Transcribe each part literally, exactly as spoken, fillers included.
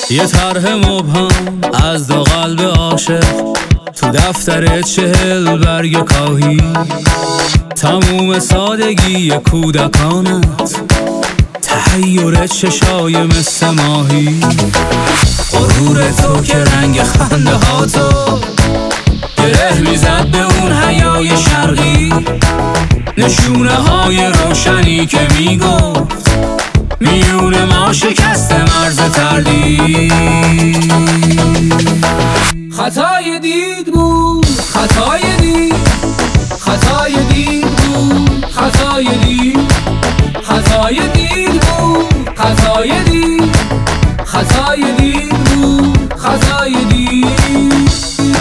یه طرح مبهم از دو قلب عاشق تو دفتر چهل برگ کاهی، تموم سادگی کودکانت، تحیر چشای مثل ماهی، غرور تو که رنگ خنده ها تو گره میزد به اون حیای شرقی، نشونه های روشنی که میگفت میون ما شکست مرز تردید. خطای دید بود، خطای دید، خطای دید بود، خطای دید، خطای دید بود، خطای دید، خطای دید بود، خطای دید.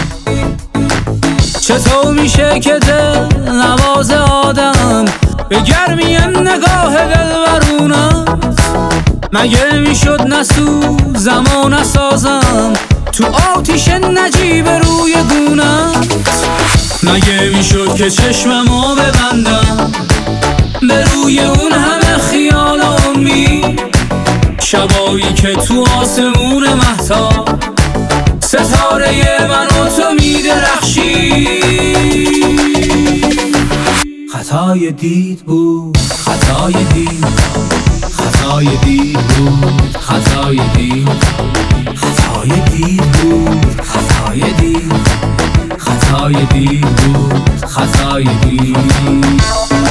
چطور میشه که دل نواز آدم به گرمی نگاه دلبرونت؟ مگه میشد نسوزم و نسازم تو آتیش نجیب روی گونت؟ مگه میشد که چشممو ببندم به روی اون همه خیال و امید، شبایی که تو آسمون مهتاب ستاره من و تو میدرخشی. خطای دید بود، خطای دید، خطای دید بود، خطای دید، خطای دید بود، خطای دید، خطای دید بود، خطای دید.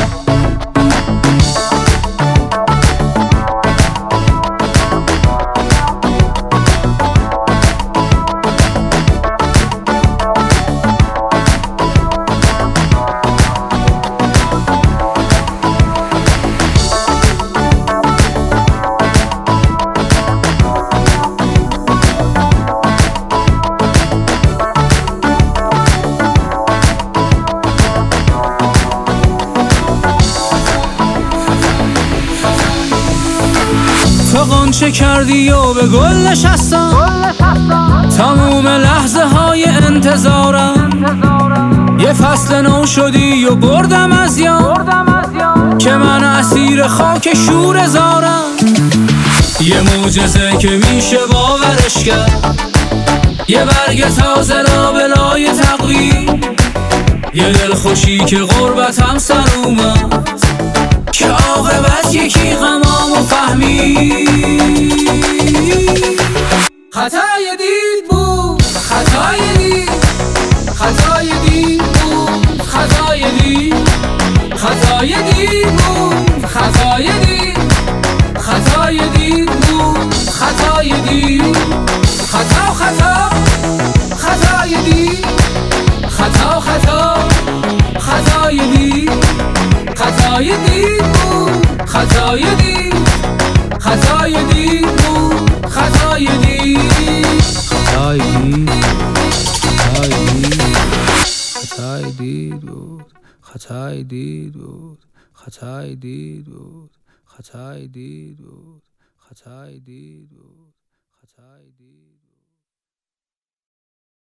تو غنچه کردی و به گل نشستم، تموم لحظه های انتظارم، یه فصل نو شدی و بردم از یاد که من اسیر خاک شور زارم. یه معجزه که میشه باورش کرد، یه برگ تازه لابلای تقویم، یه دلخوشی که غربتم سر اومد که عاقبت یکی غمامو فهمید. خطای دید بود، خطای دید، خطای دید بود، خطای دید، خطای دید بود، خطای دید، خطای دید بود، خطای دید، خطا خطا، خطای دید، خطا خطا، خطای دید، خطای دید بود، خطای دید، خطای دید بود، خطای دید، خطای دید، خطای دید بود، خطای دید بود، خطای دید بود، خطای دید بود، خطای دید بود، خطای دید بود.